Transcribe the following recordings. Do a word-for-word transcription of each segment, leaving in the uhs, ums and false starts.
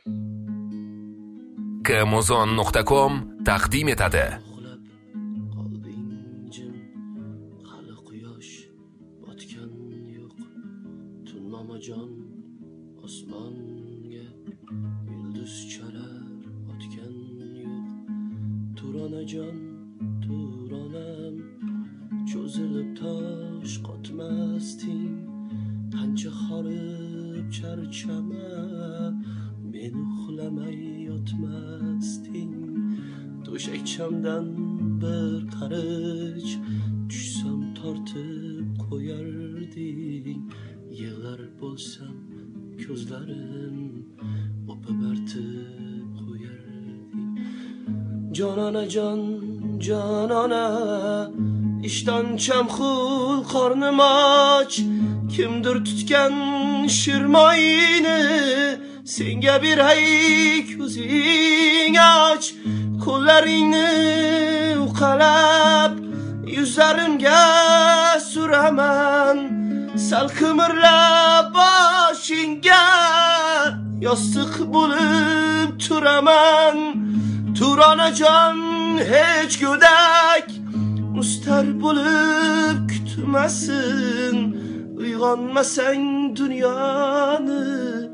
kmozon nuqta com taqdim etadi. Jon osmonga yulduz chalar otgan yo'q. Turonajon, turonam, cho'zilib tosh qotmasding. Qancha horib charchama, men uxlamay yotmasding. To'shakchamdan bir qarich tushsam tortib qo'yarding. Yig'lar bo'lsam ko'zlarim o'pib artib qo'yarding. Jononajon, jonona, ishtoncham xul qornim och. Kimdir tutgan shirmoyini senga beray ko'zing och. Qo'llaringni uqalab yuzlarimga suraman. Sal qimirlab boshingga yostiq bo'lib turaman. Turonajon hech go'dak mustar bo'lib kutmasin. Uyg'onmasang dunyoni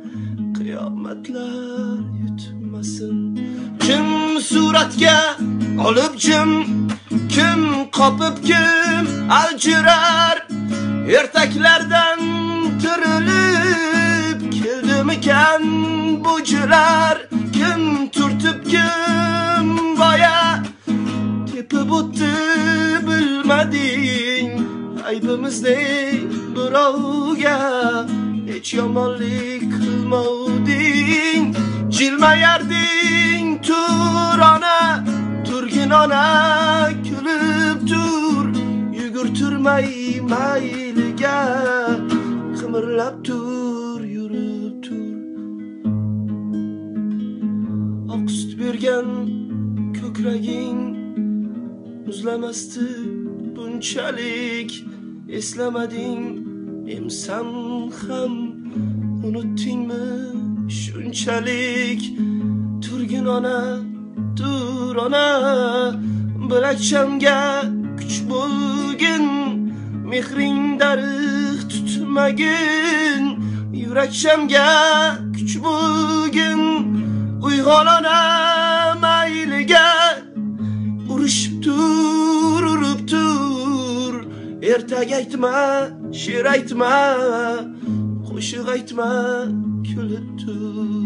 qiyomatlar yutmasin. Kim suratga olib jim, kim qopib kim aljirar. Ertaklardan tirilib keldimikan bujilar. Kim turtib kim boya tepib o'tdi bilmading. Aybimizni birovga hech yomonlik qilmovding. Jilmayarding turona, turgin ona, kulib tur. Yugurtirmay mayliga, qimirlab tur, yurib tur. Oq sut bergan ko'kraging muzlamasdi bunchalik. Eslamading emsam ham, unutdingmi shunchalik. Turgin ona, tur ona, bilakchamga kuch bo'lgin. Mehring darig' tutmagin. Yurakchamga kuch bo'lgin. Uyg'on ona mayliga, urishib tur, urib tur. Ertaga aytma, she'r aytma, qo'shiq aytma, kulib tur.